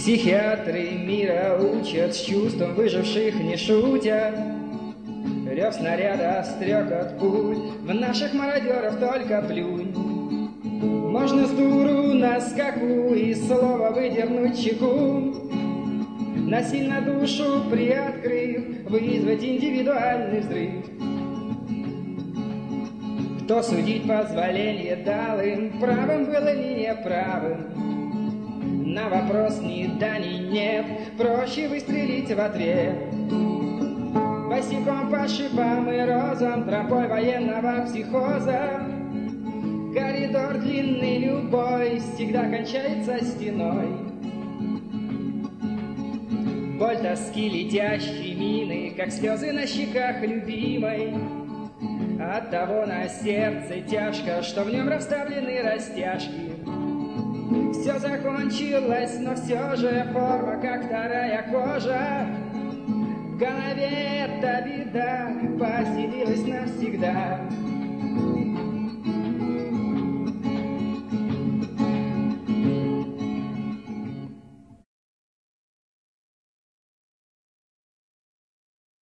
Психиатры мира учат, с чувством выживших не шутят. Рев снаряда, стрекот пуль, в наших мародеров только плюнь. Можно с дуру на скаку и слово выдернуть чеку, насильно душу приоткрыв, вызвать индивидуальный взрыв. Кто судить позволение дал им, правым был или неправым? На вопрос ни да, ни нет, проще выстрелить в ответ. Босиком по шипам и розам, тропой военного психоза. Коридор длинный любой всегда кончается стеной. Боль тоски летящей мины, как слезы на щеках любимой. Оттого на сердце тяжко, что в нем расставлены растяжки. Все закончилось, но все же форма, как вторая кожа. В голове эта беда поселилась навсегда.